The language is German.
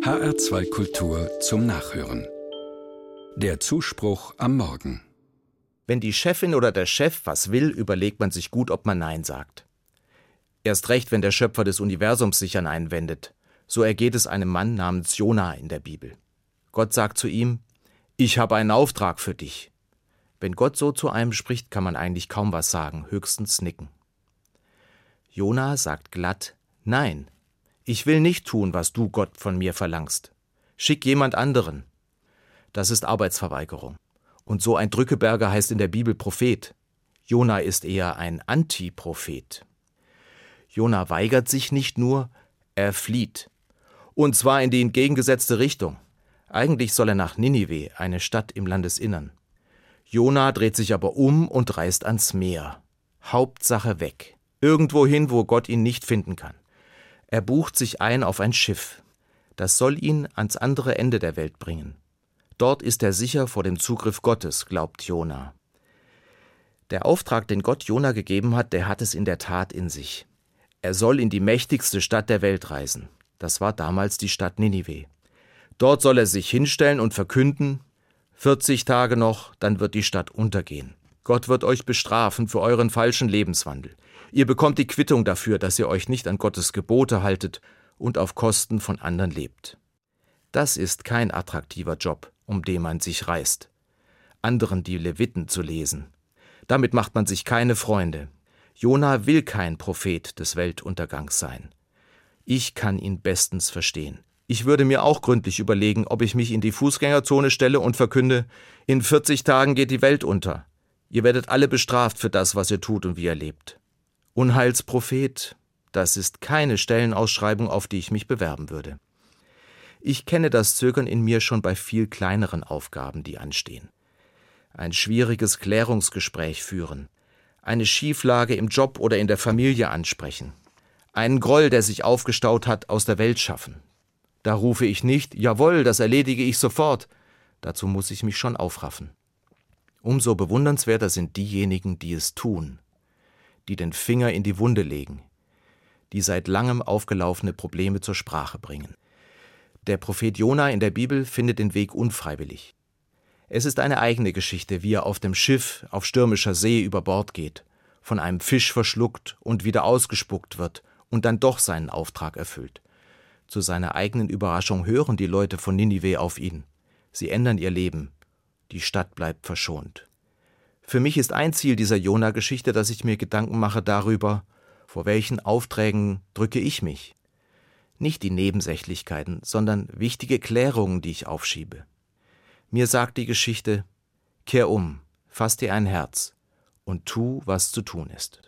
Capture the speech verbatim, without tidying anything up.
H R zwei Kultur zum Nachhören. Der Zuspruch am Morgen. Wenn die Chefin oder der Chef was will, überlegt man sich gut, ob man Nein sagt. Erst recht, wenn der Schöpfer des Universums sich an einen wendet. So ergeht es einem Mann namens Jona in der Bibel. Gott sagt zu ihm: Ich habe einen Auftrag für dich. Wenn Gott so zu einem spricht, kann man eigentlich kaum was sagen, höchstens nicken. Jona sagt glatt: Nein, ich will nicht tun, was du, Gott, von mir verlangst. Schick jemand anderen. Das ist Arbeitsverweigerung. Und so ein Drückeberger heißt in der Bibel Prophet. Jona ist eher ein Antiprophet. Jona weigert sich nicht nur, er flieht. Und zwar in die entgegengesetzte Richtung. Eigentlich soll er nach Ninive, eine Stadt im Landesinnern. Jona dreht sich aber um und reist ans Meer. Hauptsache weg. Irgendwohin, wo Gott ihn nicht finden kann. Er bucht sich ein auf ein Schiff. Das soll ihn ans andere Ende der Welt bringen. Dort ist er sicher vor dem Zugriff Gottes, glaubt Jona. Der Auftrag, den Gott Jona gegeben hat, der hat es in der Tat in sich. Er soll in die mächtigste Stadt der Welt reisen. Das war damals die Stadt Ninive. Dort soll er sich hinstellen und verkünden: vierzig Tage noch, dann wird die Stadt untergehen. Gott wird euch bestrafen für euren falschen Lebenswandel. Ihr bekommt die Quittung dafür, dass ihr euch nicht an Gottes Gebote haltet und auf Kosten von anderen lebt. Das ist kein attraktiver Job, um den man sich reißt. Anderen die Leviten zu lesen. Damit macht man sich keine Freunde. Jona will kein Prophet des Weltuntergangs sein. Ich kann ihn bestens verstehen. Ich würde mir auch gründlich überlegen, ob ich mich in die Fußgängerzone stelle und verkünde: In vierzig Tagen geht die Welt unter. Ihr werdet alle bestraft für das, was ihr tut und wie ihr lebt. Unheilsprophet, das ist keine Stellenausschreibung, auf die ich mich bewerben würde. Ich kenne das Zögern in mir schon bei viel kleineren Aufgaben, die anstehen. Ein schwieriges Klärungsgespräch führen, eine Schieflage im Job oder in der Familie ansprechen, einen Groll, der sich aufgestaut hat, aus der Welt schaffen. Da rufe ich nicht: Jawohl, das erledige ich sofort. Dazu muss ich mich schon aufraffen. Umso bewundernswerter sind diejenigen, die es tun, die den Finger in die Wunde legen, die seit langem aufgelaufene Probleme zur Sprache bringen. Der Prophet Jona in der Bibel findet den Weg unfreiwillig. Es ist eine eigene Geschichte, wie er auf dem Schiff auf stürmischer See über Bord geht, von einem Fisch verschluckt und wieder ausgespuckt wird und dann doch seinen Auftrag erfüllt. Zu seiner eigenen Überraschung hören die Leute von Ninive auf ihn. Sie ändern ihr Leben. Die Stadt bleibt verschont. Für mich ist ein Ziel dieser Jona-Geschichte, dass ich mir Gedanken mache darüber, vor welchen Aufträgen drücke ich mich. Nicht die Nebensächlichkeiten, sondern wichtige Klärungen, die ich aufschiebe. Mir sagt die Geschichte: Kehr um, fass dir ein Herz und tu, was zu tun ist.